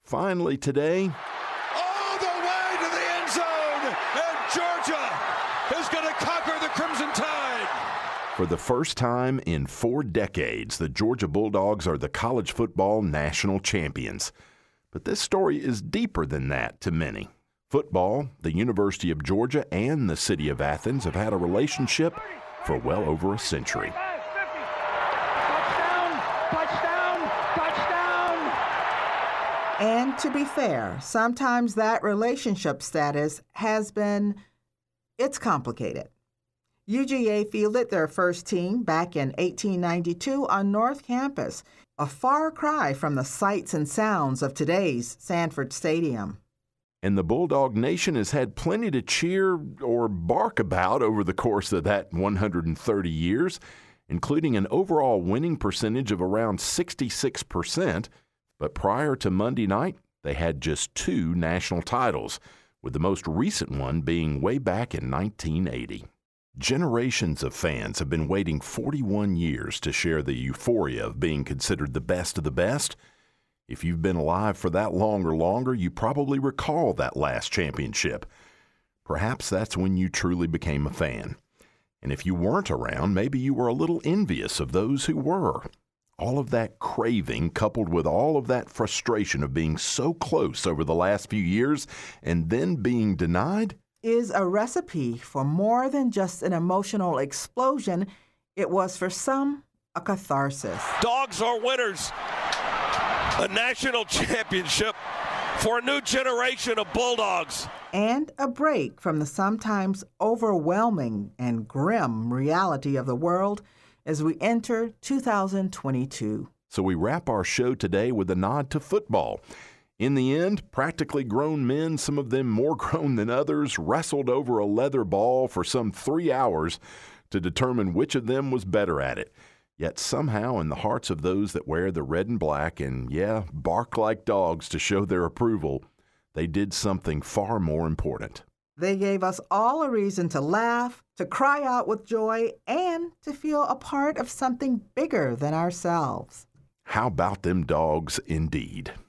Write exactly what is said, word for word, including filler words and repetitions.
Finally today, all the way to the end zone, and Georgia is going to conquer the Crimson Tide. For the first time in four decades, the Georgia Bulldogs are the college football national champions. But this story is deeper than that to many. Football, the University of Georgia, and the city of Athens have had a relationship for well over a century. Touchdown! Touchdown! Touchdown! And to be fair, sometimes that relationship status has been, it's complicated. U G A fielded their first team back in eighteen ninety-two on North Campus, a far cry from the sights and sounds of today's Sanford Stadium. And the Bulldog Nation has had plenty to cheer or bark about over the course of that one hundred thirty years, including an overall winning percentage of around sixty-six percent. But prior to Monday night, they had just two national titles, with the most recent one being way back in nineteen eighty. Generations of fans have been waiting forty-one years to share the euphoria of being considered the best of the best. If you've been alive for that long or longer, you probably recall that last championship. Perhaps that's when you truly became a fan. And if you weren't around, maybe you were a little envious of those who were. All of that craving, coupled with all of that frustration of being so close over the last few years and then being denied, is a recipe for more than just an emotional explosion. It was for some a catharsis. Dogs are winners. A national championship for a new generation of Bulldogs. And a break from the sometimes overwhelming and grim reality of the world as we enter two thousand twenty-two. So we wrap our show today with a nod to football. In the end, practically grown men, some of them more grown than others, wrestled over a leather ball for some three hours to determine which of them was better at it. Yet somehow in the hearts of those that wear the red and black and, yeah, bark like dogs to show their approval, they did something far more important. They gave us all a reason to laugh, to cry out with joy, and to feel a part of something bigger than ourselves. How about them dogs indeed?